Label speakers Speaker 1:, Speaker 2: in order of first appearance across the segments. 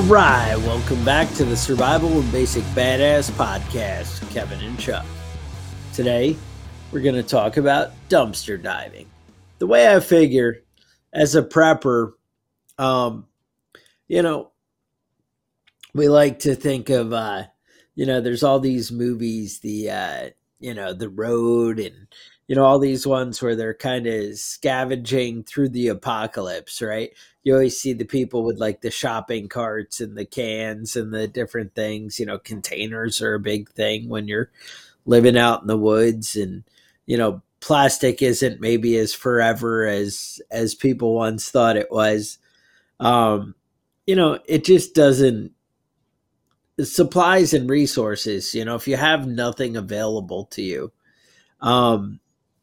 Speaker 1: right, welcome back to the Survival and Basic Badass Podcast, Kevin and Chuck. Today, we're going to talk about dumpster diving. The way I figure, as a prepper, um, you know, we like to think of, there's all these movies, The Road, and, all these ones where they're kind of scavenging through the apocalypse, right? You always see the people with like the shopping carts and the cans and the different things. Containers are a big thing when you're living out in the woods, and, plastic isn't maybe as forever as people once thought it was. It just doesn't supplies and resources, if you have nothing available to you, um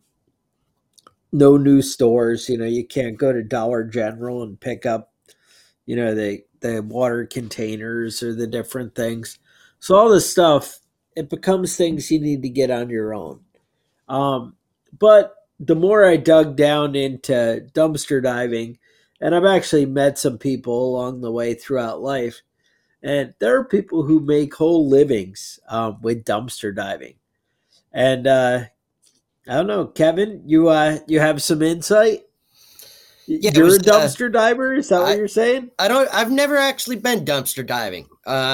Speaker 1: no new stores, you can't go to Dollar General and pick up, the water containers or the different things. So all this stuff, it becomes things you need to get on your own. But the more I dug down into dumpster diving, and I've actually met some people along the way throughout life, and there are people who make whole livings with dumpster diving. And I don't know, Kevin, you have some insight?
Speaker 2: Yeah, it
Speaker 1: You're
Speaker 2: was.
Speaker 1: a dumpster diver? Is that what
Speaker 2: I
Speaker 1: you're saying?
Speaker 2: I don't. I've never actually been dumpster diving.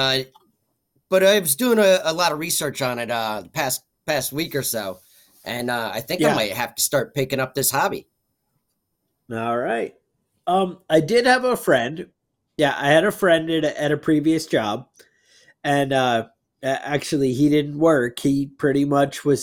Speaker 2: But I was doing a lot of research on it the past week or so, and I think I
Speaker 1: Yeah.
Speaker 2: might have to start picking up this hobby.
Speaker 1: All right. I did have a friend. Yeah, I had a friend at a previous job, and actually, he didn't work. He pretty much was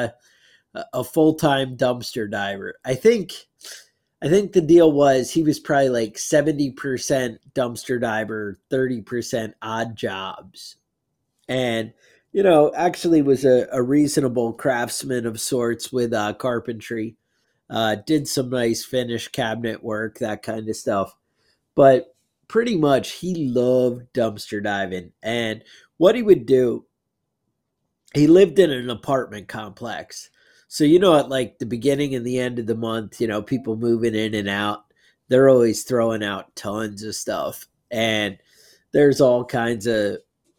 Speaker 1: a full time dumpster diver. I think the deal was he was probably like 70% dumpster diver, 30% odd jobs. And, actually was a reasonable craftsman of sorts with carpentry. Did some nice finished cabinet work, that kind of stuff. But pretty much he loved dumpster diving. And what he would do, he lived in an apartment complex. So, at like the beginning and the end of the month, people moving in and out, they're always throwing out tons of stuff. And there's all kinds of,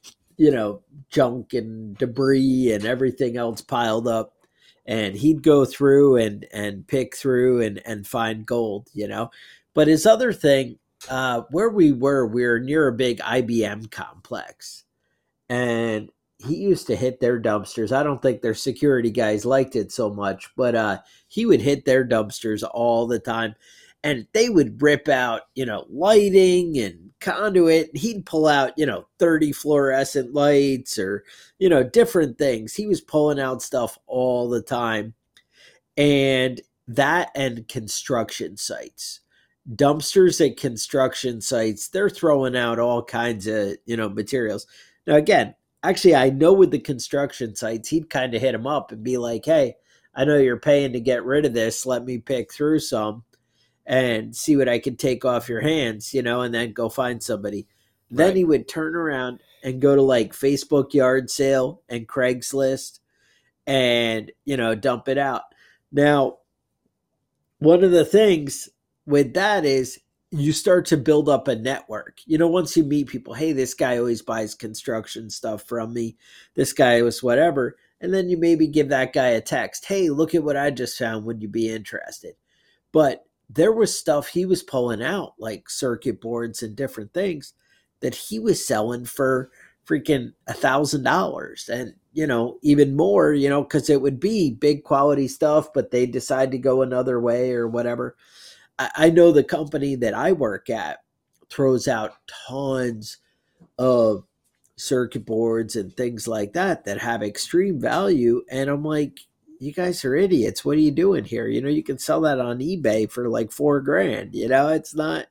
Speaker 1: junk and debris and everything else piled up. And he'd go through and pick through and find gold. But his other thing, where we were near a big IBM complex. And he used to hit their dumpsters. I don't think their security guys liked it so much, but he would hit their dumpsters all the time. And they would rip out, lighting and conduit. He'd pull out, 30 fluorescent lights or, different things. He was pulling out stuff all the time. And that and construction sites. Dumpsters at construction sites, they're throwing out all kinds of, materials. Now, again, actually, I know with the construction sites, he'd kind of hit them up and be like, hey, I know you're paying to get rid of this. Let me pick through some and see what I can take off your hands, and then go find somebody. Then
Speaker 2: Right.
Speaker 1: he would turn around and go to like Facebook yard sale and Craigslist and, dump it out. Now, one of the things with that is you start to build up a network. Once you meet people, hey, this guy always buys construction stuff from me. This guy was whatever. And then you maybe give that guy a text. Hey, look at what I just found. Would you be interested? But there was stuff he was pulling out, like circuit boards and different things that he was selling for freaking $1,000 and, even more, because it would be big quality stuff, but they decide to go another way or whatever. I know the company that I work at throws out tons of circuit boards and things like that have extreme value. And I'm like, you guys are idiots. What are you doing here? You can sell that on eBay for like $4,000. It's not,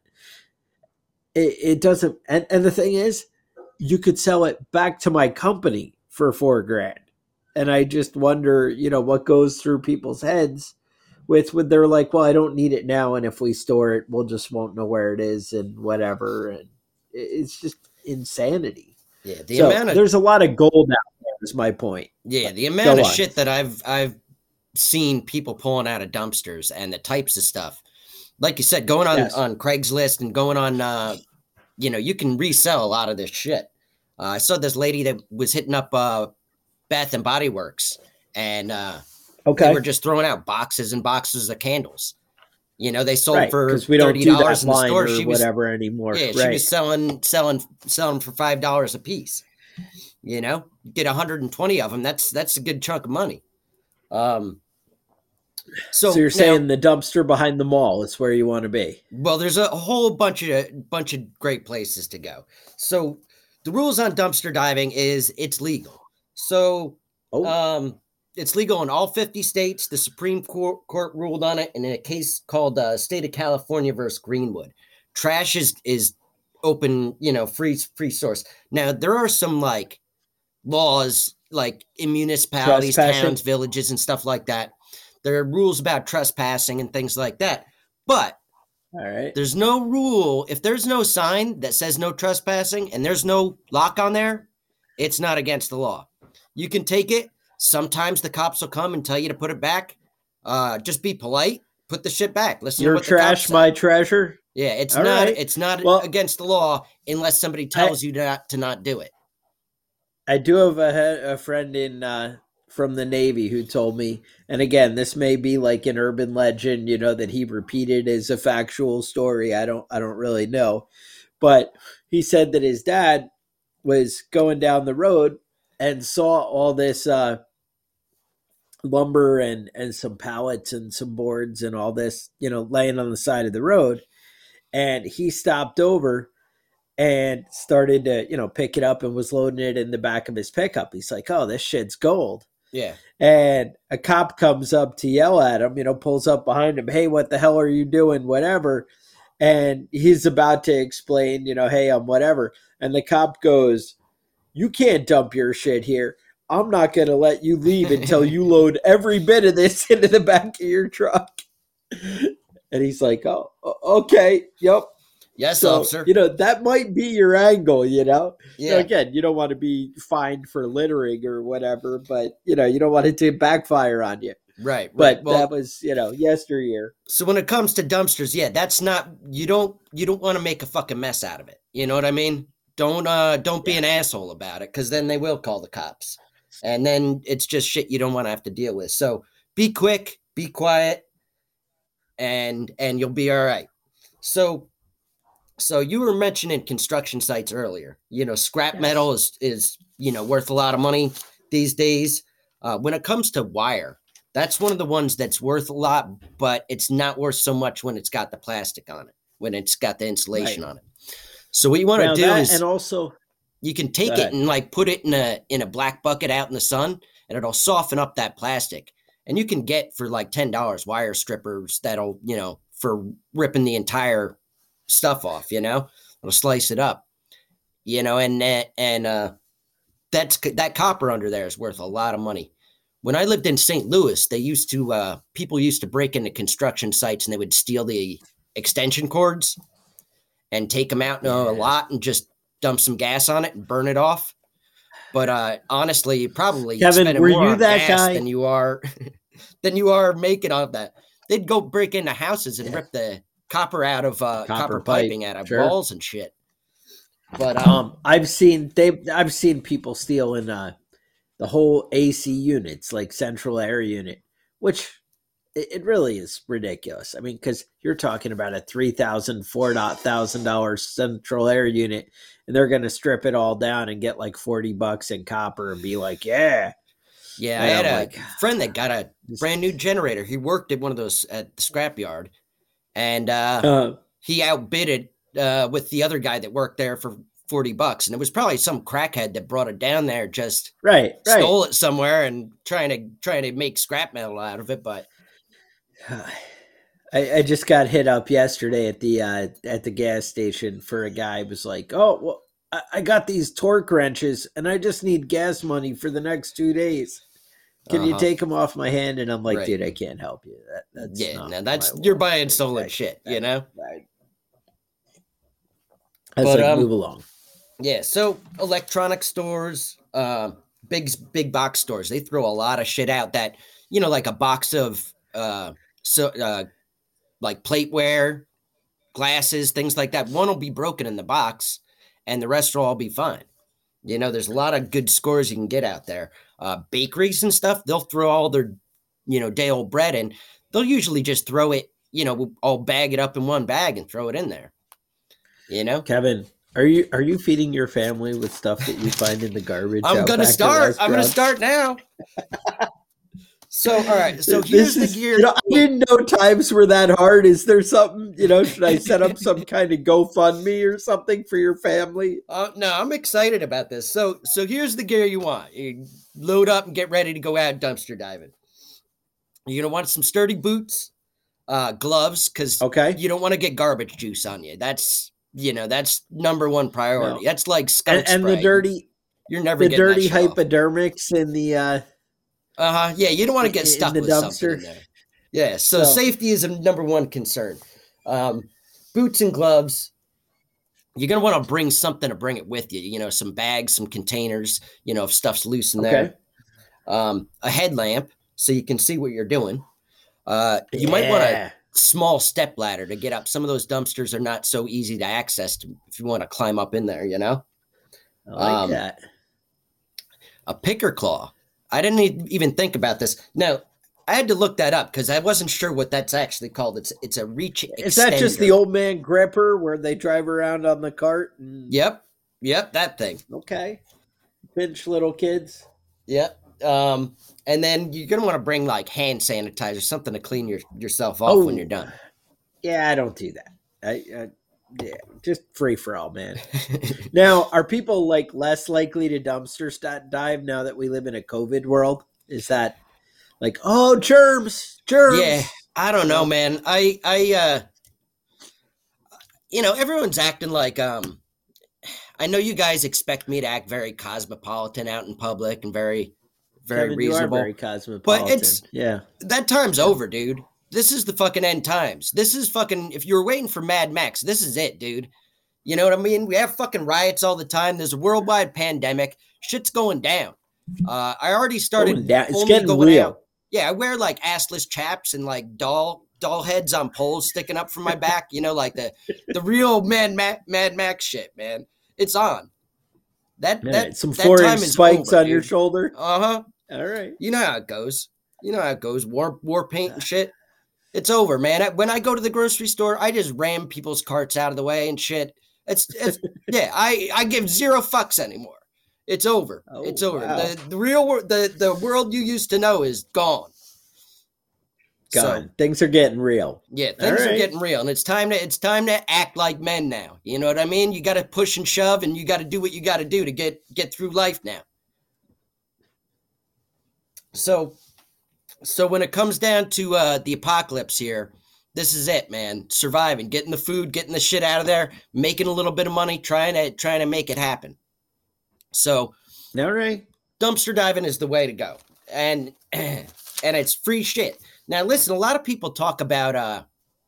Speaker 1: it doesn't. And the thing is, you could sell it back to my company for $4,000. And I just wonder, what goes through people's heads with they're like, well, I don't need it now, and if we store it, we'll just won't know where it is and whatever. And it's just insanity.
Speaker 2: Yeah, the
Speaker 1: So
Speaker 2: amount of
Speaker 1: there's a lot of gold out there. Is my point.
Speaker 2: yeah
Speaker 1: But
Speaker 2: the amount
Speaker 1: go
Speaker 2: of
Speaker 1: on.
Speaker 2: shit that I've seen people pulling out of dumpsters and the types of stuff. Like you said, going on
Speaker 1: Yes.
Speaker 2: on Craigslist and going on you can resell a lot of this shit. I saw this lady that was hitting up Bath and Body Works, and they were
Speaker 1: Okay.
Speaker 2: just throwing out boxes and boxes of candles. They sold
Speaker 1: Right.
Speaker 2: for
Speaker 1: Because we don't do
Speaker 2: $30
Speaker 1: that
Speaker 2: in the
Speaker 1: line
Speaker 2: store.
Speaker 1: or whatever anymore.
Speaker 2: Yeah, she
Speaker 1: Right.
Speaker 2: was selling for $5 a piece. Get 120 of them. That's a good chunk of money. Um,
Speaker 1: So
Speaker 2: so
Speaker 1: you're
Speaker 2: now,
Speaker 1: saying the dumpster behind the mall is where you want to be?
Speaker 2: well, there's a whole bunch of great places to go. So the rules on dumpster diving is it's legal. So
Speaker 1: Oh,
Speaker 2: um, it's legal in all 50 states. The Supreme Court ruled on it in a case called State of California versus Greenwood. Trash is open, free source. Now there are some like laws like in municipalities, towns,
Speaker 1: trespassing.
Speaker 2: villages, and stuff like that. There are rules about trespassing and things like that. But
Speaker 1: All right.
Speaker 2: there's no rule. If there's no sign that says no trespassing and there's no lock on there, it's not against the law. You can take it. Sometimes the cops will come and tell you to put it back. Just be polite. Put the shit back. Listen to
Speaker 1: Your
Speaker 2: what the cops
Speaker 1: trash,
Speaker 2: say.
Speaker 1: my treasure.
Speaker 2: Yeah, it's
Speaker 1: All
Speaker 2: not.
Speaker 1: right.
Speaker 2: It's not
Speaker 1: Well,
Speaker 2: against the law unless somebody
Speaker 1: I
Speaker 2: tells you to not do it.
Speaker 1: I do have a friend in from the Navy who told me, and again, this may be like an urban legend, that he repeated as a factual story. I don't really know, but he said that his dad was going down the road and saw all this lumber and some pallets and some boards and all this, laying on the side of the road, and he stopped over and started to, pick it up and was loading it in the back of his pickup. He's like, "Oh, this shit's gold."
Speaker 2: Yeah.
Speaker 1: And a cop comes up to yell at him, pulls up behind him, "Hey, what the hell are you doing?" Whatever. And he's about to explain, "Hey, I'm whatever." And the cop goes, "You can't dump your shit here. I'm not going to let you leave until you load every bit of this into the back of your truck." And he's like, "Oh, okay. Yep."
Speaker 2: Yes,
Speaker 1: So,
Speaker 2: officer.
Speaker 1: that might be your angle. So
Speaker 2: Yeah.
Speaker 1: again, you don't want to be fined for littering or whatever, but you don't want it to backfire on you.
Speaker 2: Right.
Speaker 1: But that
Speaker 2: Well,
Speaker 1: was, yesteryear.
Speaker 2: so when it comes to dumpsters, yeah, that's not you don't want to make a fucking mess out of it. You know what I mean? Don't be
Speaker 1: Yeah.
Speaker 2: an asshole about it because then they will call the cops. And then it's just shit you don't want to have to deal with. So be quick, be quiet, and you'll be all right. So you were mentioning construction sites earlier. Scrap
Speaker 1: Yes.
Speaker 2: metal is worth a lot of money these days. When it comes to wire, that's one of the ones that's worth a lot, but it's not worth so much when it's got the plastic on it, when it's got the insulation
Speaker 1: Right.
Speaker 2: on it. So what you want to
Speaker 1: Now
Speaker 2: do
Speaker 1: that, and
Speaker 2: is
Speaker 1: also,
Speaker 2: you can
Speaker 1: go
Speaker 2: take it
Speaker 1: ahead.
Speaker 2: and like put it in a black bucket out in the sun, and it'll soften up that plastic. And you can get for like $10 wire strippers that'll for ripping the entire stuff off. It'll slice it up. And that copper under there is worth a lot of money. When I lived in St. Louis, people used to break into construction sites and they would steal the extension cords and take them out in a
Speaker 1: Yeah.
Speaker 2: lot and just dump some gas on it and burn it off. But honestly, you're probably
Speaker 1: Kevin,
Speaker 2: spending
Speaker 1: were
Speaker 2: more
Speaker 1: you
Speaker 2: on
Speaker 1: that
Speaker 2: gas
Speaker 1: guy?
Speaker 2: than you are than you are making off that. They'd go break into houses and
Speaker 1: Yeah.
Speaker 2: rip the copper out of copper
Speaker 1: Copper pipe.
Speaker 2: piping out of
Speaker 1: Sure.
Speaker 2: walls and shit. But
Speaker 1: I've seen people steal in the whole AC units, like central air unit, which it really is ridiculous. I mean, because you're talking about a $3,000 central air unit, and they're going to strip it all down and get like $40 in copper and be like, "Yeah."
Speaker 2: yeah, I
Speaker 1: And
Speaker 2: had
Speaker 1: I'm
Speaker 2: a
Speaker 1: like,
Speaker 2: friend that got a
Speaker 1: this,
Speaker 2: brand new generator. He worked at one of those at the scrapyard, and
Speaker 1: uh,
Speaker 2: he outbid it with the other guy that worked there for $40, and it was probably some crackhead that brought it down there, just
Speaker 1: right, right.
Speaker 2: stole it somewhere and trying to make scrap metal out of it. But
Speaker 1: I just got hit up yesterday at the gas station for a guy who was like, "Oh, well, I got these torque wrenches and I just need gas money for the next 2 days. Can you
Speaker 2: uh-huh.
Speaker 1: take them off my hand?" And I'm like,
Speaker 2: Right.
Speaker 1: "Dude, I can't help you. That's
Speaker 2: Yeah,
Speaker 1: not
Speaker 2: now
Speaker 1: my
Speaker 2: that's you're
Speaker 1: world."
Speaker 2: buying
Speaker 1: Like,
Speaker 2: stolen shit, you know?
Speaker 1: I was
Speaker 2: But
Speaker 1: like, "Move along."
Speaker 2: yeah, so electronic stores, big box stores, they throw a lot of shit out that, like a box of so like plateware, glasses, things like that. One will be broken in the box, and the rest will all be fine. There's a lot of good scores you can get out there. Bakeries and stuff, they'll throw all their, day old bread in. They'll usually just throw it, all bag it up in one bag and throw it in there.
Speaker 1: Kevin, are you feeding your family with stuff that you find in the garbage?
Speaker 2: I'm gonna start now. So, all right. So here's the gear.
Speaker 1: I didn't know times were that hard. Is there something, should I set up some kind of GoFundMe or something for your family?
Speaker 2: No, I'm excited about this. So here's the gear you want. You load up and get ready to go out dumpster diving. You're going to want some sturdy boots, gloves, because you don't want to get garbage juice on you. That's number one priority. No. That's like skunk
Speaker 1: and
Speaker 2: spray.
Speaker 1: The dirty,
Speaker 2: you're never
Speaker 1: the dirty hypodermics in the
Speaker 2: yeah, you don't want to get stuck with something in there. Yeah, so safety is a number one concern. Boots and gloves. You're going to want to bring something to bring it with you. Some bags, some containers, if stuff's loose in there. A headlamp so you can see what you're doing. You might want a small step ladder to get up. Some of those dumpsters are not so easy to access if you want to climb up in there,
Speaker 1: I like that.
Speaker 2: A picker claw. I didn't even think about this. Now, I had to look that up because I wasn't sure what that's actually called. It's a reach extender.
Speaker 1: Is that just the old man gripper where they drive around on the cart?
Speaker 2: Yep, that thing.
Speaker 1: Okay. Pinch little kids.
Speaker 2: Yep. And then you're going to want to bring like hand sanitizer, something to clean yourself off when you're done.
Speaker 1: Yeah, I don't do that. Yeah, just free for all, man. Now, are people like less likely to dumpster dive now that we live in a COVID world? Is that like, oh, germs?
Speaker 2: Yeah, I don't know, man. I everyone's acting like, I know you guys expect me to act very cosmopolitan out in public and very, very
Speaker 1: Kevin,
Speaker 2: reasonable.
Speaker 1: You are very cosmopolitan.
Speaker 2: But that time's over, dude. This is the fucking end times. This is fucking, if you were waiting for Mad Max, this is it, dude. You know what I mean? We have fucking riots all the time. There's a worldwide pandemic. Shit's going down. I already started.
Speaker 1: It's getting real.
Speaker 2: Out. Yeah, I wear like assless chaps and like doll heads on poles sticking up from my back. Like the real Mad Max shit, man. It's on.
Speaker 1: Some foreign spikes
Speaker 2: over,
Speaker 1: on your shoulder.
Speaker 2: Uh-huh.
Speaker 1: All right.
Speaker 2: You know how it goes. War paint and shit. It's over, man. When I go to the grocery store, I just ram people's carts out of the way and shit. It's yeah. I give zero fucks anymore. It's over.
Speaker 1: Oh,
Speaker 2: it's over.
Speaker 1: Wow.
Speaker 2: The real world, the world you used to know is gone.
Speaker 1: So, things are getting real.
Speaker 2: Yeah, things are getting real, and it's time to act like men now. You know what I mean? You got to push and shove, and you got to do what you got to do to get through life now. So when it comes down to the apocalypse here, this is it, man. Surviving, getting the food, getting the shit out of there, making a little bit of money, trying to make it happen. So,
Speaker 1: all right,
Speaker 2: dumpster diving is the way to go, and it's free shit. Now, listen, a lot of people talk about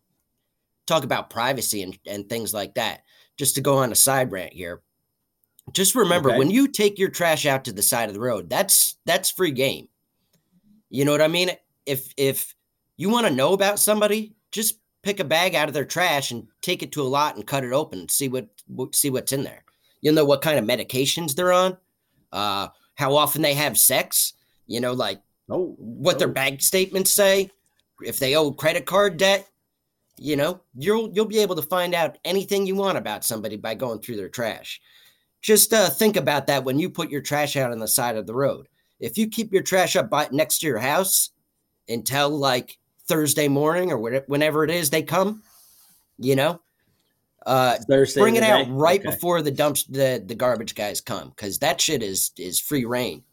Speaker 2: privacy and things like that. Just to go on a side rant here, just remember when you take your trash out to the side of the road, that's free game. You know what I mean? If you want to know about somebody, just pick a bag out of their trash and take it to a lot and cut it open and see what's in there. You know what kind of medications they're on, how often they have sex, what their bank statements say, if they owe credit card debt. You'll be able to find out anything you want about somebody by going through their trash. Just think about that when you put your trash out on the side of the road. If you keep your trash up next to your house until like Thursday morning or whenever it is they come, bring it out right before the garbage guys come, because that shit is free reign.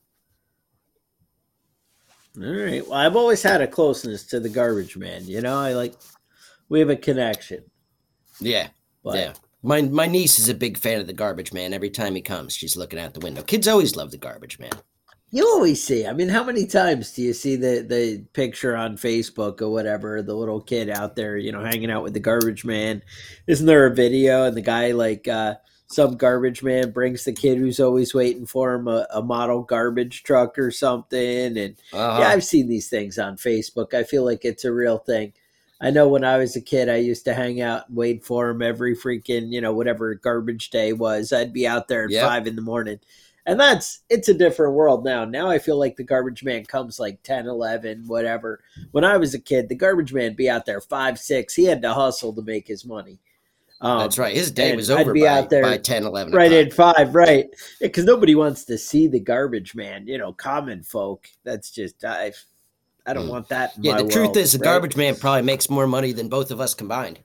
Speaker 1: All right. Well, I've always had a closeness to the garbage man. We have a connection.
Speaker 2: Yeah. But, yeah. My niece is a big fan of the garbage man. Every time he comes, she's looking out the window. Kids always love the garbage man.
Speaker 1: You always see. I mean, how many times do you see the picture on Facebook or whatever, the little kid out there, hanging out with the garbage man? Isn't there a video and the guy some garbage man brings the kid who's always waiting for him a model garbage truck or something? And yeah, I've seen these things on Facebook. I feel like it's a real thing. I know when I was a kid, I used to hang out and wait for him every freaking, whatever garbage day was. I'd be out there at
Speaker 2: Yep,
Speaker 1: 5 in the morning. And it's a different world now. Now I feel like the garbage man comes like 10, 11, whatever. When I was a kid, the garbage man be out there 5, 6. He had to hustle to make his money.
Speaker 2: that's right. His day
Speaker 1: And
Speaker 2: was
Speaker 1: I'd
Speaker 2: over
Speaker 1: be
Speaker 2: by
Speaker 1: out there
Speaker 2: 10, 11
Speaker 1: right
Speaker 2: o'clock.
Speaker 1: at 5, right? Because nobody wants to see the garbage man, common folk. That's just, I don't
Speaker 2: Mm.
Speaker 1: want that in
Speaker 2: Yeah,
Speaker 1: my
Speaker 2: the truth
Speaker 1: world,
Speaker 2: is, the
Speaker 1: right?
Speaker 2: garbage man probably makes more money than both of us combined.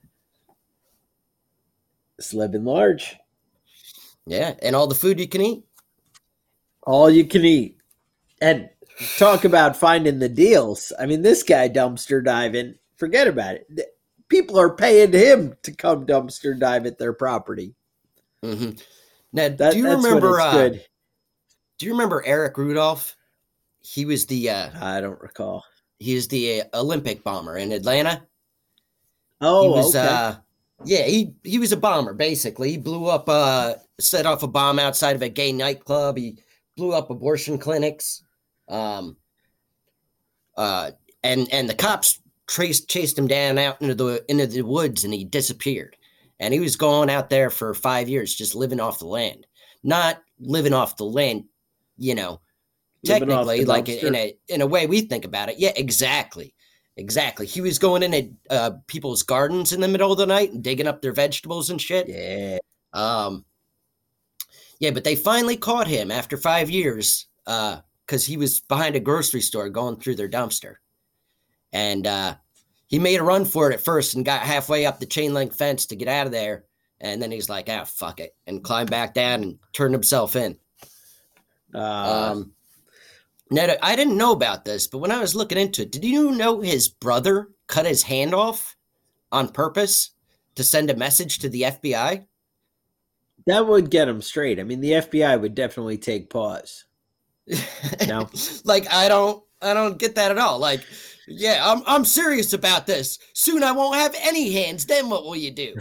Speaker 1: It's living large.
Speaker 2: Yeah, and all the food you can eat.
Speaker 1: All you can eat. And talk about finding the deals. I mean, this guy dumpster diving, forget about it. People are paying him to come dumpster dive at their property.
Speaker 2: Hmm. Now,
Speaker 1: That's when it's good.
Speaker 2: do you remember Eric Rudolph? He was the
Speaker 1: I don't recall.
Speaker 2: Olympic bomber in Atlanta. He
Speaker 1: Oh,
Speaker 2: was
Speaker 1: okay.
Speaker 2: yeah, he was a bomber basically. He blew up set off a bomb outside of a gay nightclub. He blew up abortion clinics. Um uh and the cops chased him down out into the woods and he disappeared. And he was going out there for 5 years just living off the land. Not living off the land, you know,
Speaker 1: Living off the
Speaker 2: technically like
Speaker 1: dumpster.
Speaker 2: in a way we think about it. Yeah, exactly. Exactly. He was going in at people's gardens in the middle of the night and digging up their vegetables and shit.
Speaker 1: Yeah.
Speaker 2: Um, yeah, but they finally caught him after 5 years because he was behind a grocery store going through their dumpster. And he made a run for it at first and got halfway up the chain link fence to get out of there. And then he's like, ah, fuck it. And climbed back down and turned himself in.
Speaker 1: Uh,
Speaker 2: Now, I didn't know about this, but when I was looking into it, did you know his brother cut his hand off on purpose to send a message to the FBI?
Speaker 1: that would get him straight. I mean, the FBI would definitely take pause. No.
Speaker 2: Like I don't get that at all. Like, yeah, I'm serious about this. Soon I won't have any hands. Then what will you do?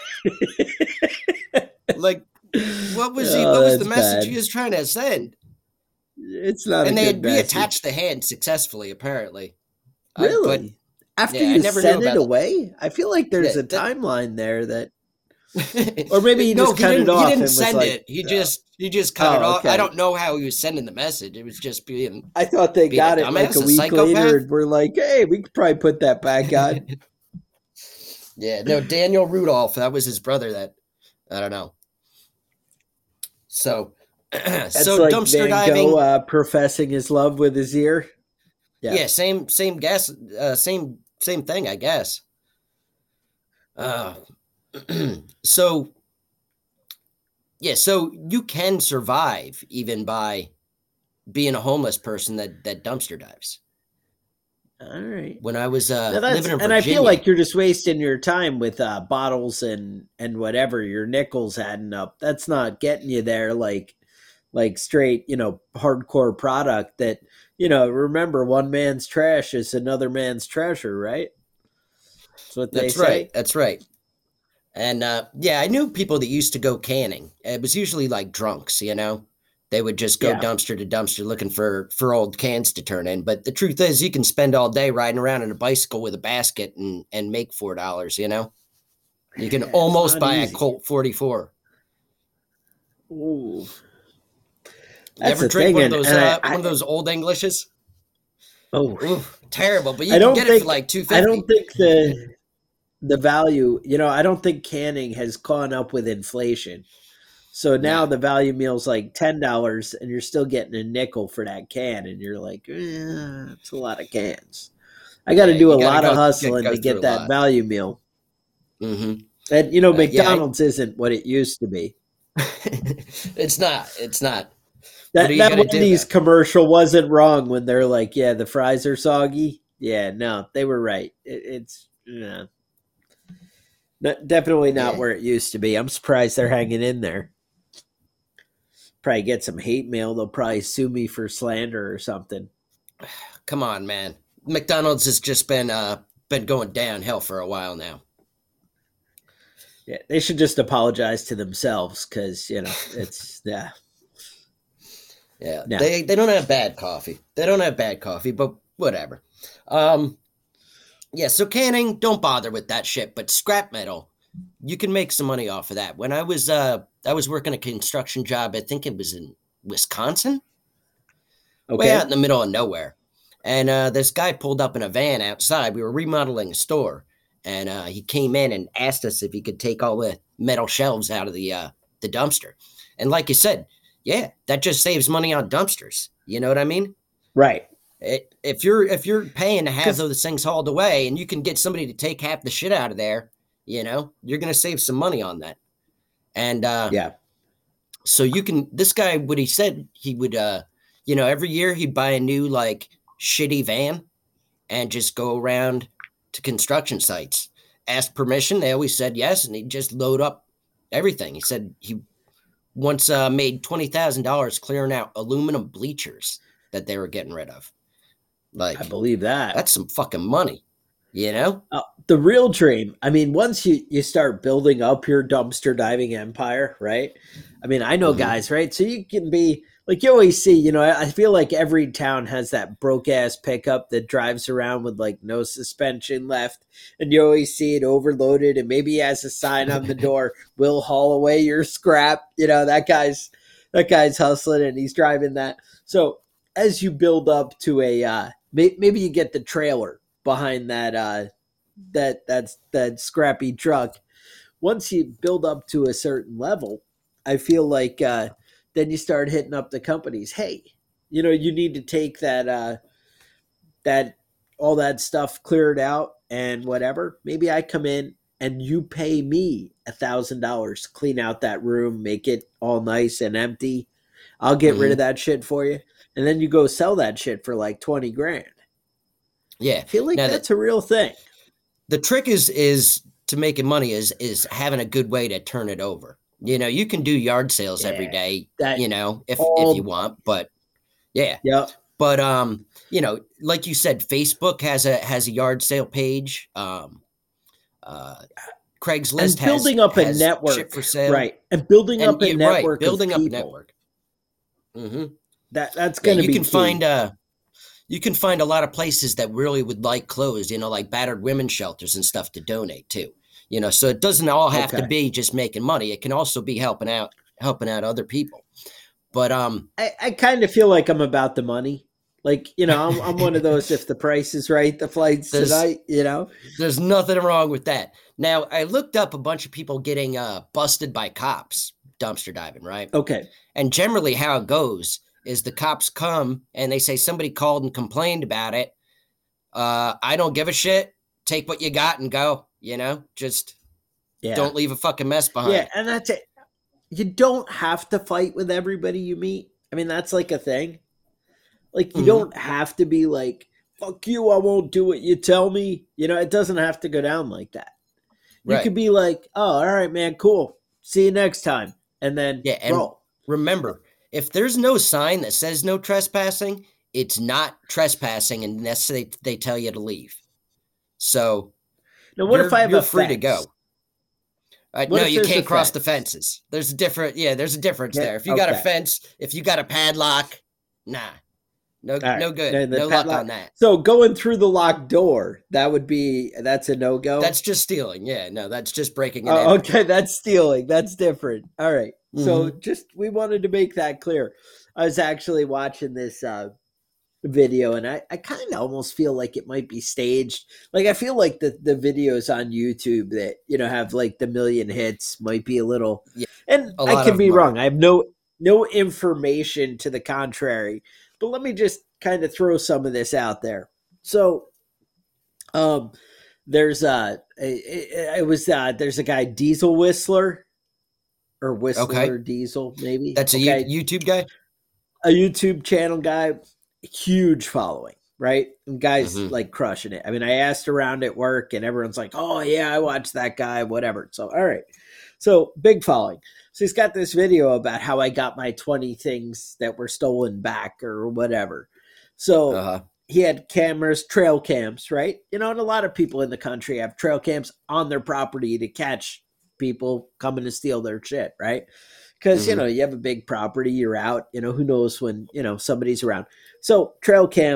Speaker 2: Like, what was the
Speaker 1: That's
Speaker 2: message
Speaker 1: bad.
Speaker 2: he was trying to send?
Speaker 1: It's not a
Speaker 2: And they
Speaker 1: good
Speaker 2: had reattached
Speaker 1: message.
Speaker 2: the hand successily, apparently. But
Speaker 1: Really? After
Speaker 2: yeah, I
Speaker 1: you
Speaker 2: never knew
Speaker 1: send it
Speaker 2: about it.
Speaker 1: away? I feel like there's
Speaker 2: Yeah,
Speaker 1: a
Speaker 2: that
Speaker 1: timeline there that, or maybe he
Speaker 2: no,
Speaker 1: just cut it
Speaker 2: he
Speaker 1: off
Speaker 2: didn't
Speaker 1: and was
Speaker 2: send
Speaker 1: like,
Speaker 2: it. He just cut it
Speaker 1: oh,
Speaker 2: off. I
Speaker 1: okay.
Speaker 2: don't know how he was sending the message. It was just
Speaker 1: I thought they
Speaker 2: being a
Speaker 1: got it like a
Speaker 2: dumbass, a
Speaker 1: week later
Speaker 2: psychopath.
Speaker 1: and we're like, hey, we could probably put that back on.
Speaker 2: Yeah, no, Daniel Rudolph, that was his brother that I don't know. So
Speaker 1: That's
Speaker 2: so
Speaker 1: like
Speaker 2: dumpster
Speaker 1: Van Gogh
Speaker 2: diving,
Speaker 1: professing his love with his ear. Yeah.
Speaker 2: yeah, same guess, same thing, I guess. Uh so yeah, so you can survive even by being a homeless person that dumpster dives.
Speaker 1: All right.
Speaker 2: When I was
Speaker 1: Now
Speaker 2: living in
Speaker 1: and I feel
Speaker 2: Virginia,
Speaker 1: like you're just wasting your time with bottles and whatever your nickels adding up. That's not getting you there like straight, hardcore product that, remember one man's trash is another man's treasure, right? That's what they
Speaker 2: that's right,
Speaker 1: say.
Speaker 2: that's right. And yeah, I knew people that used to go canning. It was usually like drunks, you know. They would just go
Speaker 1: Yeah.
Speaker 2: dumpster to dumpster looking for old cans to turn in. But the truth is, you can spend all day riding around on a bicycle with a basket and make $4. You know, you can
Speaker 1: It's
Speaker 2: almost
Speaker 1: not
Speaker 2: buy a
Speaker 1: easy.
Speaker 2: Colt 44.
Speaker 1: Ooh.
Speaker 2: You
Speaker 1: That's
Speaker 2: ever
Speaker 1: the
Speaker 2: drink
Speaker 1: thing and
Speaker 2: one of those old Englishes?
Speaker 1: oh,
Speaker 2: Ooh, terrible. But
Speaker 1: I
Speaker 2: you can
Speaker 1: don't
Speaker 2: get it for
Speaker 1: think
Speaker 2: like two
Speaker 1: I don't
Speaker 2: fifty.
Speaker 1: think the value, I don't think canning has caught up with inflation. So now
Speaker 2: Nah,
Speaker 1: the value meal's like $10 and you're still getting a nickel for that can and you're like, it's a lot of cans. I got to
Speaker 2: yeah,
Speaker 1: do a
Speaker 2: you got to
Speaker 1: lot of hustling
Speaker 2: go
Speaker 1: to
Speaker 2: through
Speaker 1: get
Speaker 2: a
Speaker 1: that
Speaker 2: lot.
Speaker 1: value meal.
Speaker 2: Hmm.
Speaker 1: And
Speaker 2: Yeah,
Speaker 1: McDonald's isn't what it used to be.
Speaker 2: it's not. It's not. What are
Speaker 1: That
Speaker 2: you
Speaker 1: that
Speaker 2: gonna do
Speaker 1: Wendy's
Speaker 2: though?
Speaker 1: commercial wasn't wrong when they're like, yeah, the fries are soggy. Yeah, no, they were right. It's definitely not
Speaker 2: Yeah.
Speaker 1: where it used to be. I'm surprised they're hanging in there. Probably get some hate mail. They'll probably sue me for slander or something.
Speaker 2: Come on, man. McDonald's has just been going downhill for a while now.
Speaker 1: Yeah, they should just apologize to themselves because it's yeah,
Speaker 2: Yeah,
Speaker 1: no.
Speaker 2: they don't have bad coffee. They don't have bad coffee, but whatever. Um, Yeah, so canning, don't bother with that shit. But scrap metal, you can make some money off of that. When I was working a construction job, I think it was in Wisconsin, way out
Speaker 1: Okay.
Speaker 2: in the middle of nowhere. And this guy pulled up in a van outside. We were remodeling a store, and he came in and asked us if he could take all the metal shelves out of the dumpster. And like you said, yeah, that just saves money on dumpsters. You know what I mean?
Speaker 1: Right.
Speaker 2: If you're paying to have
Speaker 1: Because
Speaker 2: those things hauled away, and you can get somebody to take half the shit out of there, you're gonna save some money on that. And
Speaker 1: yeah.
Speaker 2: so you can. This guy, what he said, he would, every year he'd buy a new like shitty van and just go around to construction sites, ask permission. They always said yes, and he'd just load up everything. He said he once made $20,000 clearing out aluminum bleachers that they were getting rid of.
Speaker 1: I
Speaker 2: Like,
Speaker 1: believe that.
Speaker 2: that's some fucking money, you know?
Speaker 1: The real dream, I mean, once you start building up your dumpster diving empire, right? I mean, I know
Speaker 2: Hmm.
Speaker 1: guys, right? So you can be like, you always see, I feel like every town has that broke ass pickup that drives around with like no suspension left. And you always see it overloaded and maybe he has a sign on the door, will haul away your scrap. That guy's hustling and he's driving that. So as you build up to maybe you get the trailer behind that scrappy truck. Once you build up to a certain level, I feel like then you start hitting up the companies. Hey, you need to take that all that stuff cleared out and whatever. Maybe I come in and you pay me $1,000, clean out that room, make it all nice and empty. I'll get rid of
Speaker 2: Hmm.
Speaker 1: that shit for you, and then you go sell that shit for like 20 grand.
Speaker 2: Yeah.
Speaker 1: I feel like
Speaker 2: Now
Speaker 1: that's a real thing.
Speaker 2: the trick is to making money is having a good way to turn it over. You can do yard sales every
Speaker 1: Yeah,
Speaker 2: day,
Speaker 1: that
Speaker 2: if you
Speaker 1: all.
Speaker 2: want, but yeah.
Speaker 1: Yep.
Speaker 2: But like you said, Facebook has a yard sale page. Uh Craigslist
Speaker 1: And
Speaker 2: has
Speaker 1: building up a
Speaker 2: has shit
Speaker 1: network,
Speaker 2: for sale.
Speaker 1: right? And building
Speaker 2: And
Speaker 1: up a
Speaker 2: yeah, right,
Speaker 1: network of
Speaker 2: building up a
Speaker 1: people.
Speaker 2: network. Hmm.
Speaker 1: That's
Speaker 2: Yeah,
Speaker 1: going to be key.
Speaker 2: you can find a lot of places that really would like clothes, like battered women's shelters and stuff to donate to. So it doesn't all have to
Speaker 1: Okay.
Speaker 2: be just making money. It can also be helping out other people. But
Speaker 1: I kind of feel like I'm about the money. Like, I'm one of those, if the price is right, the flight's
Speaker 2: there's
Speaker 1: tonight.
Speaker 2: there's nothing wrong with that. Now, I looked up a bunch of people getting busted by cops dumpster diving, right?
Speaker 1: Okay.
Speaker 2: And generally how it goes is the cops come and they say somebody called and complained about it. I don't give a shit. Take what you got and go. Just
Speaker 1: Yeah.
Speaker 2: don't leave a fucking mess
Speaker 1: Yeah.
Speaker 2: behind.
Speaker 1: And that's it. You don't have to fight with everybody you meet. I mean, that's like a thing. Like, you
Speaker 2: Hmm.
Speaker 1: don't have to be like, fuck you, I won't do what you tell me. It doesn't have to go down like that. You
Speaker 2: Right.
Speaker 1: could be like, oh, all right, man, cool. See you next time. And then
Speaker 2: Yeah. And
Speaker 1: roll.
Speaker 2: remember, if there's no sign that says no trespassing, it's not trespassing unless they tell you to leave. So
Speaker 1: Now, what if I
Speaker 2: you're
Speaker 1: have
Speaker 2: you're
Speaker 1: a
Speaker 2: free to
Speaker 1: fence?
Speaker 2: go.
Speaker 1: What
Speaker 2: No,
Speaker 1: if
Speaker 2: you
Speaker 1: there's a
Speaker 2: can't cross the
Speaker 1: fence?
Speaker 2: fences. There's a difference
Speaker 1: Yeah,
Speaker 2: there. If you got a
Speaker 1: okay.
Speaker 2: fence, if you got a padlock, nah, no,
Speaker 1: All right.
Speaker 2: no good.
Speaker 1: And the
Speaker 2: No luck on
Speaker 1: padlock.
Speaker 2: that.
Speaker 1: So going through the locked door, that's a no go.
Speaker 2: That's just stealing. Yeah, no, that's just breaking and
Speaker 1: Oh,
Speaker 2: entering.
Speaker 1: okay, that's stealing. That's different. All right. So
Speaker 2: Hmm.
Speaker 1: just we wanted to make that clear. I was actually watching this video and I kind of almost feel like it might be staged. Like I feel like the videos on YouTube that have like the million hits might be a little,
Speaker 2: Yeah,
Speaker 1: and
Speaker 2: a
Speaker 1: I
Speaker 2: lot
Speaker 1: can
Speaker 2: of
Speaker 1: be
Speaker 2: them are.
Speaker 1: wrong. I have no information to the contrary, but let me just kind of throw some of this out there. So um there's there's a guy, Diesel Whistler, or
Speaker 2: Okay,
Speaker 1: Whistler Diesel maybe.
Speaker 2: that's a
Speaker 1: Okay,
Speaker 2: YouTube guy.
Speaker 1: a YouTube channel guy, huge following, right? And guys
Speaker 2: Hmm.
Speaker 1: like crushing it. I mean, I asked around at work and everyone's like, oh, yeah, I watched that guy, whatever. So, all right. So, big following. So, he's got this video about how I got my 20 things that were stolen back or whatever.
Speaker 2: Uh
Speaker 1: So,
Speaker 2: huh.
Speaker 1: he had cameras, trail cams, right? And a lot of people in the country have trail cams on their property to catch people coming to steal their shit, right? Because
Speaker 2: Hmm.
Speaker 1: you have a big property, you're out, who knows when somebody's around. So trail cam,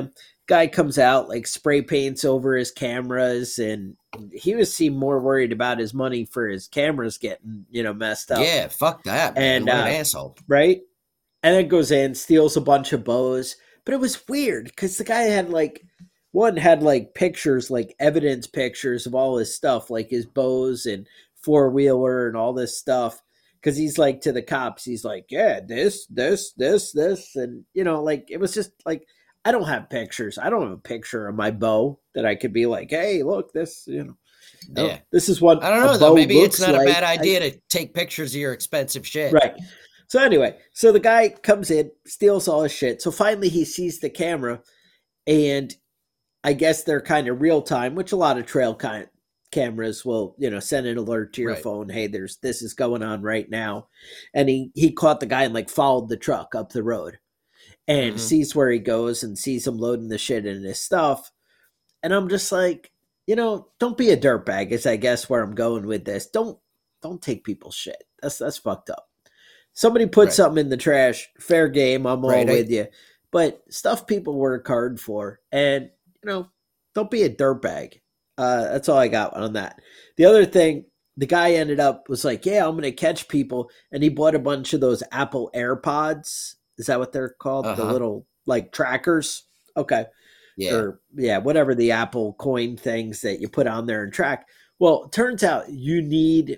Speaker 1: Guy comes out, like spray paints over his cameras, and he seemed more worried about his money for his cameras getting, messed up.
Speaker 2: Yeah, fuck that, man.
Speaker 1: And
Speaker 2: What an asshole.
Speaker 1: right? And then goes in, steals a bunch of bows. But it was weird because the guy had like pictures, like evidence pictures of all his stuff, like his bows and four-wheeler and all this stuff. Because he's like, to the cops, he's like, yeah, this. And, like, it was just like, I don't have pictures. I don't have a picture of my bow that I could be like, hey, look, this,
Speaker 2: Yeah.
Speaker 1: this is what
Speaker 2: I don't know, though. Maybe it's not a bad idea to take pictures of your expensive shit.
Speaker 1: Right. So anyway, so the guy comes in, steals all his shit. So finally he sees the camera, and I guess they're kind of real time, which a lot of trail cameras will, send an alert to your phone. Hey, this is going on right now. And he caught the guy and like followed the truck up the road and sees where he goes and sees him loading the shit in his stuff. And I'm just like, don't be a dirtbag is I guess where I'm going with this. Don't take people's shit. That's fucked up. Somebody put something in the trash, fair game, I'm all with you. But stuff people work hard for, and, don't be a dirtbag. That's all I got on that. The other thing, the guy ended up was like, yeah, I'm going to catch people. And he bought a bunch of those Apple AirPods. Is that what they're called? The little, like, trackers? Okay.
Speaker 2: Yeah.
Speaker 1: Or, whatever the Apple coin things that you put on there and track. Well, it turns out you need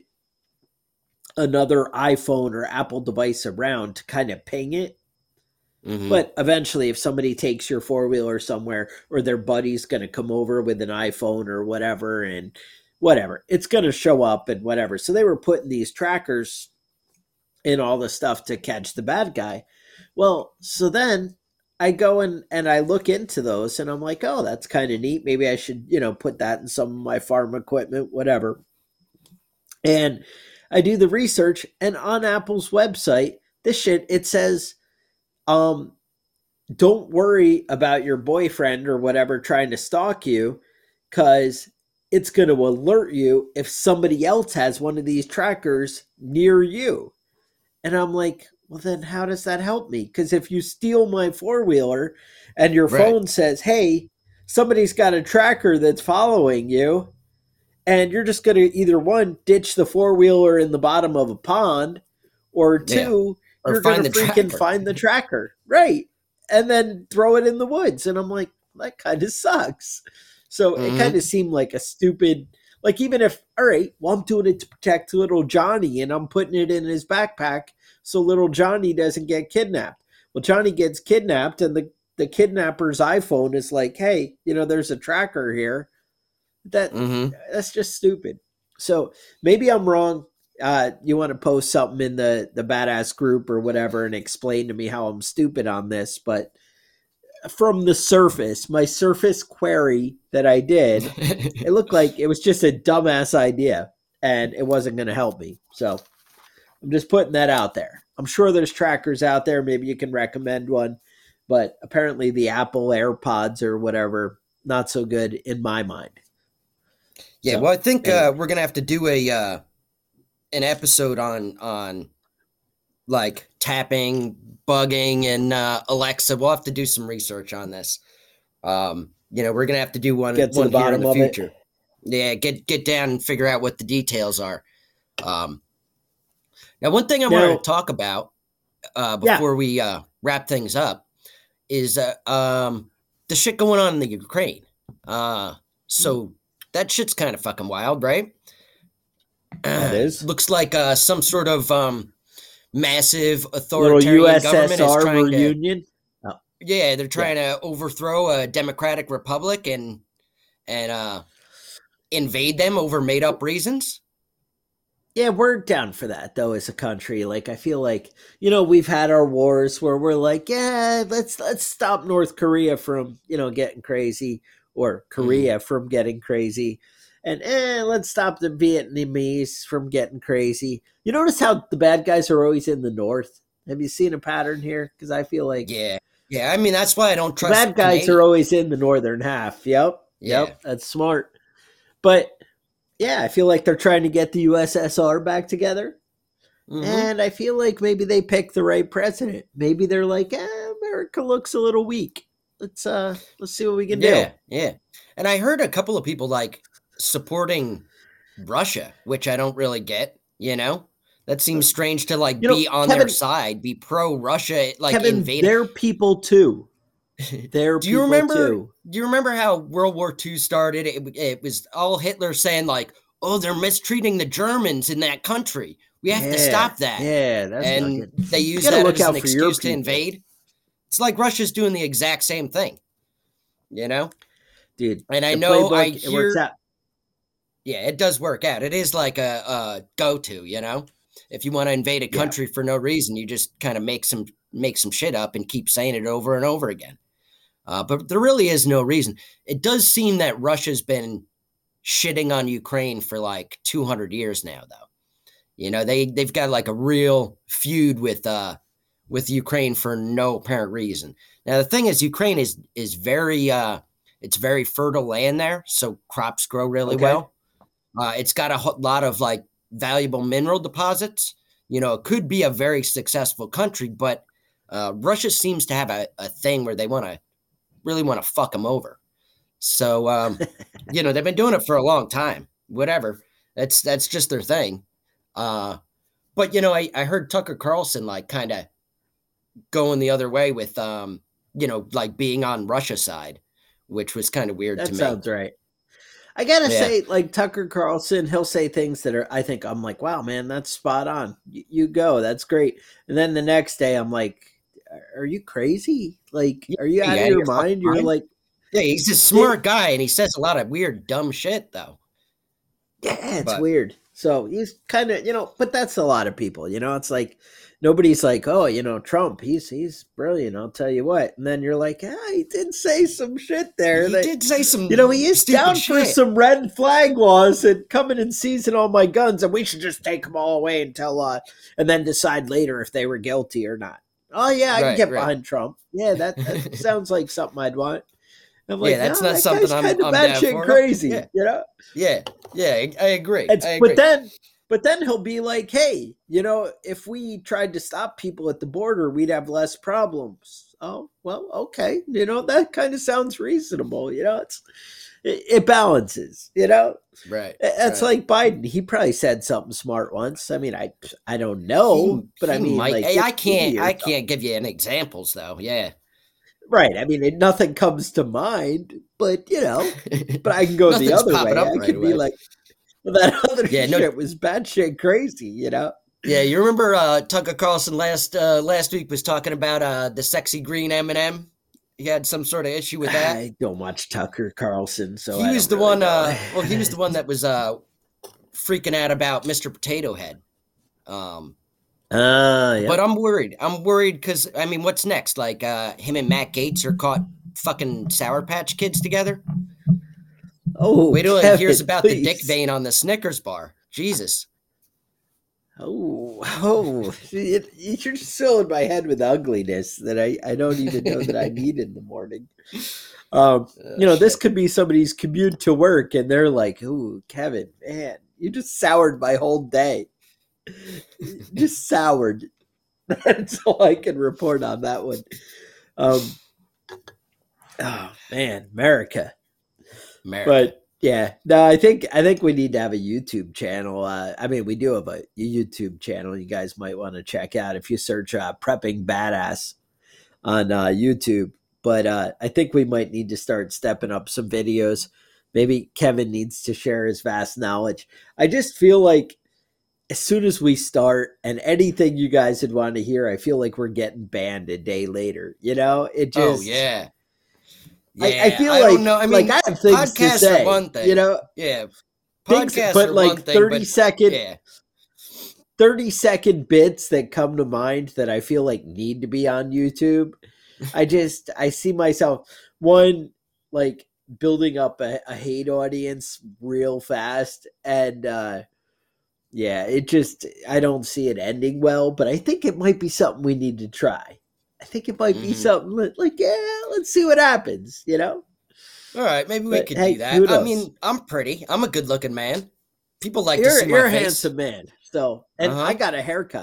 Speaker 1: another iPhone or Apple device around to kind of ping it. But eventually, if somebody takes your four-wheeler somewhere, or their buddy's going to come over with an iPhone or whatever, and whatever, it's going to show up and whatever. So they were putting these trackers in all the stuff to catch the bad guy. Well, so then I go and I look into those, and I'm like, oh, that's kind of neat. Maybe I should, put that in some of my farm equipment, whatever. And I do the research, and on Apple's website, it says, don't worry about your boyfriend or whatever trying to stalk you, because it's going to alert you if somebody else has one of these trackers near you. And I'm like, well, then how does that help me? Because if you steal my four-wheeler and your phone says, hey, somebody's got a tracker that's following you, and you're just going to either one, ditch the four-wheeler in the bottom of a pond, or two, you're going to freaking find the tracker. Right. And then throw it in the woods. And I'm like, that kind of sucks. So it kind of seemed like a stupid, like, even if, all right, well, I'm doing it to protect little Johnny, and I'm putting it in his backpack so little Johnny doesn't get kidnapped. Well, Johnny gets kidnapped, and the kidnapper's iPhone is like, hey, there's a tracker here. That's just stupid. So maybe I'm wrong. You want to post something in the badass group or whatever and explain to me how I'm stupid on this. But from the surface, my surface query that I did, it looked like it was just a dumbass idea and it wasn't going to help me. So I'm just putting that out there. I'm sure there's trackers out there. Maybe you can recommend one. But apparently the Apple AirPods or whatever, not so good in my mind.
Speaker 2: Yeah, well, I think we're going to have to do an episode on like tapping, bugging, and Alexa. We'll have to do some research on this. We're going to have to do one here in the future. Yeah, get down and figure out what the details are. Now, one thing I want to talk about before we wrap things up is the shit going on in the Ukraine. So that shit's kind of fucking wild, right?
Speaker 1: It is.
Speaker 2: Looks like some sort of massive authoritarian government is trying
Speaker 1: reunion.
Speaker 2: Yeah, they're trying to overthrow a democratic republic and invade them over made up reasons.
Speaker 1: Yeah, we're down for that though as a country. Like, I feel like, we've had our wars where we're like, yeah, let's stop North Korea from, getting crazy, or Korea from getting crazy. And let's stop the Vietnamese from getting crazy. You notice how the bad guys are always in the north? Have you seen a pattern here? Because I feel like...
Speaker 2: Yeah, I mean, that's why I don't trust...
Speaker 1: The bad guys are always in the northern half. Yep, that's smart. But, yeah, I feel like they're trying to get the USSR back together. And I feel like maybe they picked the right president. Maybe they're like, America looks a little weak. let's see what we can do.
Speaker 2: Yeah. And I heard a couple of people like supporting Russia, which I don't really get, you know? That seems strange to like be on their side, be pro Russia, like invading.
Speaker 1: They're people too. They're
Speaker 2: do you
Speaker 1: people
Speaker 2: remember
Speaker 1: too.
Speaker 2: do you remember how World War II started? It was all Hitler saying like, oh, they're mistreating the Germans in that country. We have to stop that.
Speaker 1: Yeah, that's
Speaker 2: and
Speaker 1: not good.
Speaker 2: they use that as an excuse to invade. It's like Russia's doing the exact same thing, you know,
Speaker 1: dude.
Speaker 2: And I know
Speaker 1: it works out.
Speaker 2: Yeah, it does work out. It is like a go-to, you know. If you want to invade a country for no reason, you just kind of make some shit up and keep saying it over and over again. But there really is no reason. It does seem that Russia's been shitting on Ukraine for like 200 years now, though. You know, they've got like a real feud with Ukraine for no apparent reason. Now the thing is, Ukraine is very it's very fertile land there, so crops grow really well. It's got a lot of like valuable mineral deposits. You know, it could be a very successful country, but Russia seems to have a thing where they really want to fuck them over. So, you know, they've been doing it for a long time. Whatever, that's just their thing. But you know, I heard Tucker Carlson like kind of going the other way with you know, like being on Russia's side, which was kind of weird to me.
Speaker 1: That sounds right. I gotta say, like Tucker Carlson, he'll say things that I'm like, wow, man, that's spot on. You go, that's great. And then the next day, I'm like, are you crazy? Like, are you out of your mind? You're like,
Speaker 2: yeah, he's a smart guy, and he says a lot of weird, dumb shit, though.
Speaker 1: Yeah, it's weird. So he's kind of, you know, but that's a lot of people, you know, it's like, nobody's like, oh, you know, Trump, he's brilliant, I'll tell you what. And then you're like, he did say some shit there.
Speaker 2: He did say some,
Speaker 1: you know, he is down for some red flag laws and coming and seizing all my guns, and we should just take them all away and then decide later if they were guilty or not. Oh yeah, I can get behind Trump. Yeah, that sounds like something I'd want. I'm like,
Speaker 2: that's not something I'm down for.
Speaker 1: Crazy, you know?
Speaker 2: Yeah, I agree.
Speaker 1: But then he'll be like, hey, you know, if we tried to stop people at the border, we'd have less problems. Oh, well, okay. You know, that kind of sounds reasonable. You know, it balances, you know?
Speaker 2: Right.
Speaker 1: That's like Biden. He probably said something smart once. I mean, I don't know, but I mean, like,
Speaker 2: I can't give you any examples though. Yeah.
Speaker 1: Right. I mean, nothing comes to mind, but you know, but I can go the other way. I could be like, well, that other shit was batshit crazy, you know?
Speaker 2: Yeah, you remember Tucker Carlson last week was talking about the sexy green M&M? He had some sort of issue with that.
Speaker 1: I don't watch Tucker Carlson, so
Speaker 2: he was the one. Well, he was the one that was freaking out about Mr. Potato Head. Yeah. But I'm worried. Because I mean, what's next? Like him and Matt Gaetz are caught fucking Sour Patch Kids together.
Speaker 1: Oh,
Speaker 2: wait till he hears about the dick vein on the Snickers bar. Jesus.
Speaker 1: Oh, you're just filling my head with ugliness that I don't even know that I need in the morning. You know, this could be somebody's commute to work, and they're like, "Ooh, Kevin, man, you just soured my whole day. Just soured." That's all I can report on that one. Oh man, America. But yeah, no, I think we need to have a YouTube channel. I mean, we do have a YouTube channel you guys might want to check out if you search Prepping Badass on YouTube. But I think we might need to start stepping up some videos. Maybe Kevin needs to share his vast knowledge. I just feel like as soon as we start and anything you guys would want to hear, I feel like we're getting banned a day later. You know, it just...
Speaker 2: Oh, yeah.
Speaker 1: I feel like,
Speaker 2: know. I
Speaker 1: mean, like I have things
Speaker 2: podcasts
Speaker 1: to say,
Speaker 2: are one thing.
Speaker 1: You know?
Speaker 2: Yeah.
Speaker 1: Podcasts but are like one thing, 30-second bits that come to mind that I feel like need to be on YouTube. I see myself, one, like building up a hate audience real fast. And yeah, I don't see it ending well, but I think it might be something we need to try. I think it might be something like, yeah, let's see what happens, you know?
Speaker 2: All right, maybe we could do that. I mean, I'm pretty. I'm a good-looking man. People like to see my face.
Speaker 1: You're a handsome man. So, and I got a haircut.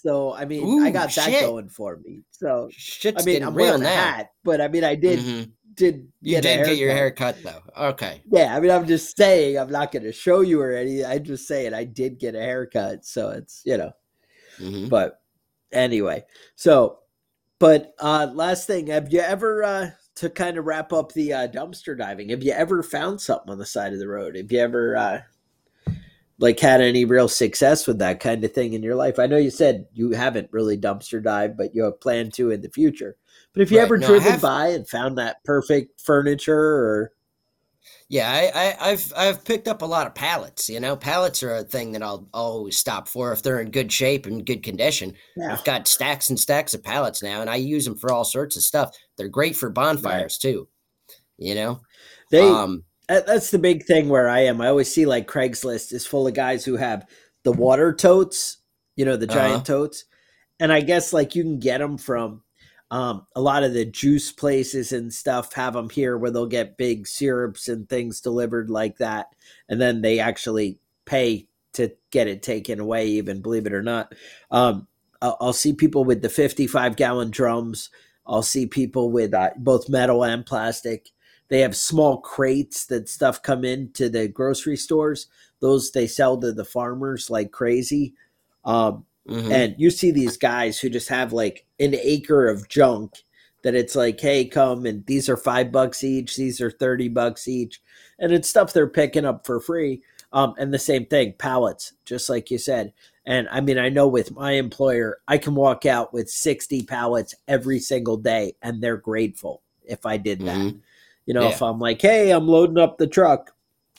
Speaker 1: So I mean, I
Speaker 2: Ooh,
Speaker 1: got that
Speaker 2: shit.
Speaker 1: going for me. So I
Speaker 2: Shit's
Speaker 1: mean,
Speaker 2: getting
Speaker 1: I'm
Speaker 2: real
Speaker 1: wearing a
Speaker 2: now.
Speaker 1: hat, but I mean, I did
Speaker 2: Mm-hmm.
Speaker 1: did
Speaker 2: You
Speaker 1: get a
Speaker 2: did get your
Speaker 1: haircut.
Speaker 2: hair cut, though. Okay.
Speaker 1: Yeah, I mean, I'm just saying, I'm not going to show you or anything. I'm just saying I did get a haircut, so it's
Speaker 2: Mm-hmm.
Speaker 1: But anyway, so but last thing, have you ever to kind of wrap up the dumpster diving? Have you ever found something on the side of the road? Have you ever like had any real success with that kind of thing in your life? I know you said you haven't really dumpster dived, but you have planned to in the future. But have you
Speaker 2: Right.
Speaker 1: ever
Speaker 2: No, I
Speaker 1: driven
Speaker 2: have.
Speaker 1: by and found that perfect furniture or
Speaker 2: Yeah, I've picked up a lot of pallets. You know, pallets are a thing that I'll always stop for if they're in good shape and good condition.
Speaker 1: yeah,
Speaker 2: I've got stacks and stacks of pallets now, and I use them for all sorts of stuff. They're great for
Speaker 1: right.
Speaker 2: bonfires too. You know,
Speaker 1: They
Speaker 2: um,
Speaker 1: that's the big thing where I am. I always see like Craigslist is full of guys who have the water totes, the
Speaker 2: uh,
Speaker 1: giant totes. And I guess like you can get them from a lot of the juice places and stuff have them here where they'll get big syrups and things delivered like that. And then they actually pay to get it taken away, even believe it or not. I'll see people with the 55-gallon drums. I'll see people with both metal and plastic. They have small crates that stuff come into the grocery stores. Those they sell to the farmers like crazy. Um,
Speaker 2: mm-hmm.
Speaker 1: and you see these guys who just have like an acre of junk that it's like, hey, come and these are $5 each, these are $30 each. And it's stuff they're picking up for free. And the same thing, pallets, just like you said. And I mean, I know with my employer, I can walk out with 60 pallets every single day, and they're grateful if I did that.
Speaker 2: Mm-hmm.
Speaker 1: If
Speaker 2: Yeah.
Speaker 1: I'm like, hey, I'm loading up the truck,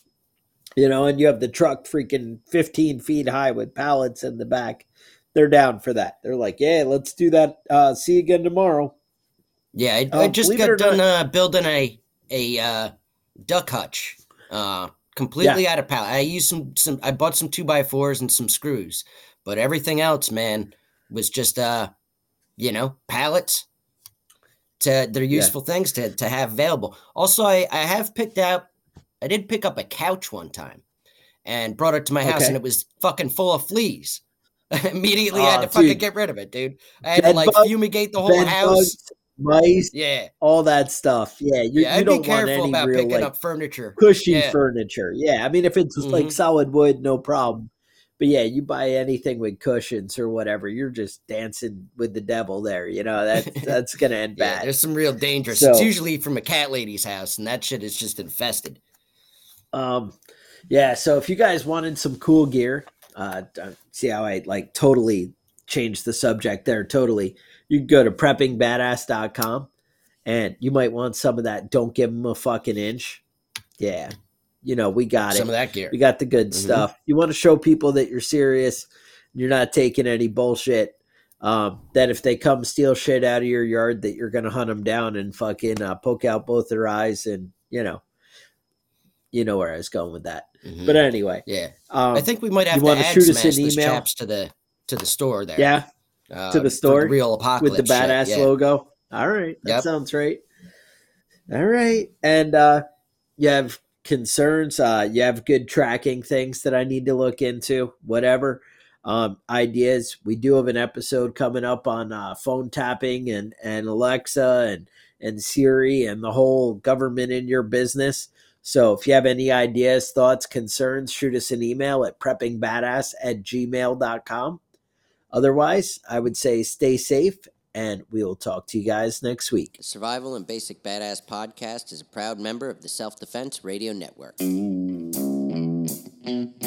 Speaker 1: and you have the truck freaking 15 feet high with pallets in the back, they're down for that. They're like, yeah, let's do that. See you again tomorrow.
Speaker 2: Yeah, I just
Speaker 1: Believe it
Speaker 2: got
Speaker 1: or
Speaker 2: done
Speaker 1: not,
Speaker 2: building a duck hutch,
Speaker 1: yeah,
Speaker 2: completely out of pallet. I used some. I bought some 2x4s and some screws, but everything else, man, was just pallets. They're
Speaker 1: yeah,
Speaker 2: useful things to have available. Also, I have picked out. I did pick up a couch one time and brought it to my house, and
Speaker 1: okay.
Speaker 2: it was fucking full of fleas. Immediately had
Speaker 1: Oh,
Speaker 2: to fucking
Speaker 1: dude,
Speaker 2: get rid of it, dude. I had to
Speaker 1: bed
Speaker 2: like
Speaker 1: bugs,
Speaker 2: fumigate the whole
Speaker 1: bed
Speaker 2: house.
Speaker 1: bugs, mice,
Speaker 2: Yeah.
Speaker 1: all that stuff. Yeah, you
Speaker 2: Yeah,
Speaker 1: you
Speaker 2: I'd be
Speaker 1: don't want
Speaker 2: careful
Speaker 1: any
Speaker 2: about
Speaker 1: real
Speaker 2: picking
Speaker 1: like
Speaker 2: up furniture.
Speaker 1: cushy
Speaker 2: Yeah.
Speaker 1: furniture. Yeah, I mean, if it's like
Speaker 2: Mm-hmm.
Speaker 1: solid wood, no problem. But yeah, you buy anything with cushions or whatever, you're just dancing with the devil there. That's gonna end
Speaker 2: Yeah,
Speaker 1: bad.
Speaker 2: there's some real dangers. It's
Speaker 1: So,
Speaker 2: usually from a cat lady's house, and that shit is just infested.
Speaker 1: um, yeah. So if you guys wanted some cool gear, see how I like totally changed the subject there. Totally, you can go to preppingbadass.com and you might want some of that. Don't give them a fucking inch. Yeah, we got
Speaker 2: Some of
Speaker 1: it.
Speaker 2: that
Speaker 1: We
Speaker 2: gear.
Speaker 1: got the good
Speaker 2: Mm-hmm.
Speaker 1: stuff. You want to show people that you're serious, you're not taking any bullshit. That if they come steal shit out of your yard, that you're gonna hunt them down and fucking poke out both their eyes, and where I was going with that. But
Speaker 2: Mm-hmm.
Speaker 1: anyway,
Speaker 2: Yeah, I
Speaker 1: um,
Speaker 2: think we might
Speaker 1: you
Speaker 2: have to
Speaker 1: want to
Speaker 2: add
Speaker 1: shoot
Speaker 2: some
Speaker 1: us an
Speaker 2: assless
Speaker 1: email?
Speaker 2: chaps to the store there,
Speaker 1: Yeah, to the
Speaker 2: for the
Speaker 1: store
Speaker 2: real
Speaker 1: with the
Speaker 2: apocalypse shit.
Speaker 1: badass
Speaker 2: Yeah.
Speaker 1: logo. All right, that
Speaker 2: Yep.
Speaker 1: sounds right. All right, and you have concerns, you have good tracking things that I need to look into, whatever ideas. We do have an episode coming up on phone tapping and Alexa and Siri and the whole government in your business. So if you have any ideas, thoughts, concerns, shoot us an email at preppingbadass@gmail.com. Otherwise, I would say stay safe, and we will talk to you guys next week.
Speaker 2: The Survival and Basic Badass podcast is a proud member of the Self Defense Radio Network.